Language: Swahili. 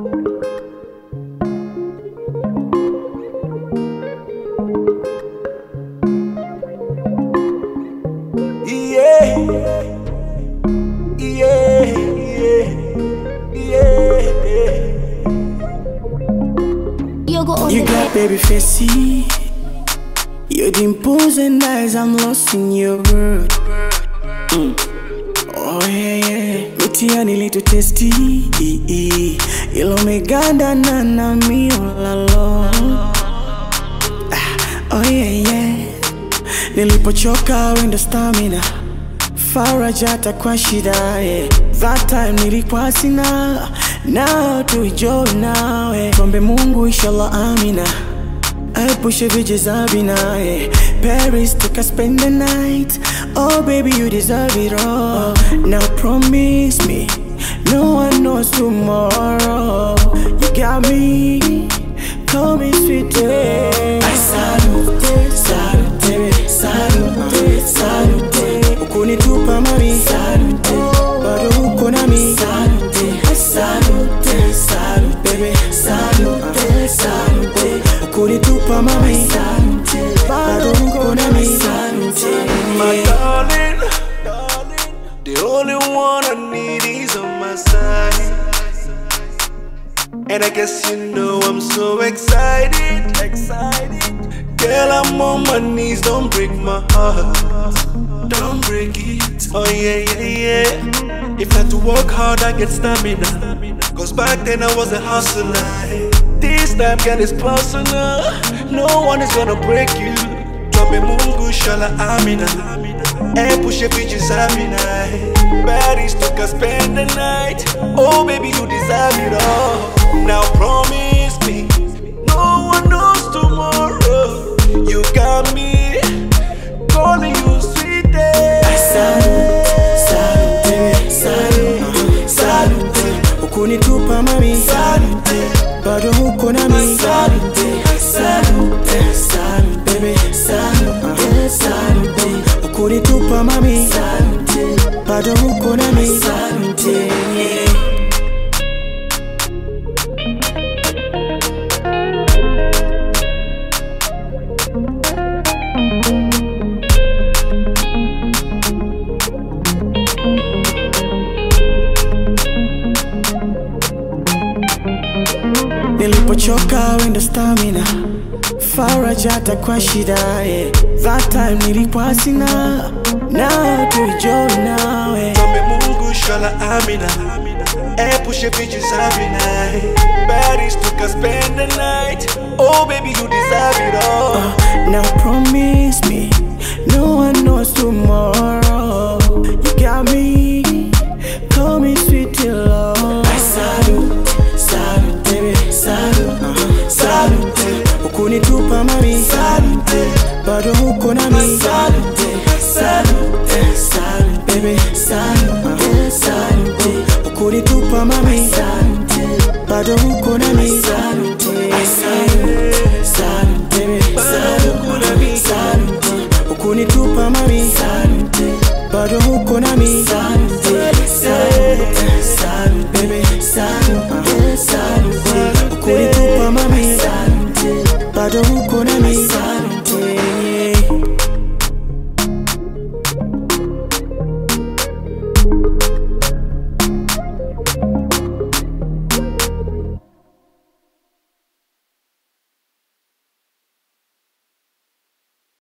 Yeah, yeah, yeah, yeah. You got baby facey, your dimples and eyes, I'm lost in your world. Oh yeah, yeah. Mitiani little tasty, ilo meganda na mi all alone. Oh yeah, yeah. Nilipochoka wendo stamina, farajata kwa shida, yeah. That time nilikuwa sina, now tuijoy nawe. Tuombe Mungu inshallah amina, epushe vijizabina, yeah. Paris tuka spend the night, oh baby you deserve it all. Now promise me, no one knows tomorrow. You got me, call me sweet, I salute, salute, salute, salute. Ukunitupa mami, salute, bado uko nami, salute, salute, salute, baby, salute, salute. Ukunitupa mami, salute, bado uko nami, salute. My darling, the only one I need is on my side. And I guess you know I'm so excited. Girl, I'm on my knees, don't break my heart. Don't break it, oh yeah, yeah, yeah. If I had to work hard, I get stamina. Cause back then I was a hustler. This time, girl, it's personal. No one is gonna break you. Drop a mungu, shala amina. And push a bitches amina. Paris took us spend the night. Oh baby, you deserve it all. Now promise me, no one knows tomorrow. You got me, calling you sweet day. Salute, salute, salute, salute. Ukunitupa mami, salute, bado uko nami, salute, salute, salute, baby, salute, salute. Ukunitupa mami, salute, bado uko nami, salute. Nilipochoka wendo stamina, farajata kwa shida, yeah. That time nilikuwa sina, now tuijoy nawe. Tuombe Mungu shala amina, epushe bitches amina. Paris took us spend the night, oh baby you deserve it all. Now promise me, no one knows tomorrow. You got me, call me sweet till love. I salute, salute, baby, salute, salute. Ukunitupa mami, salute, bado uko nami, salute, salute, salute, baby, salute, salute. Ukunitupa mami, salute, bado uko nami, salute.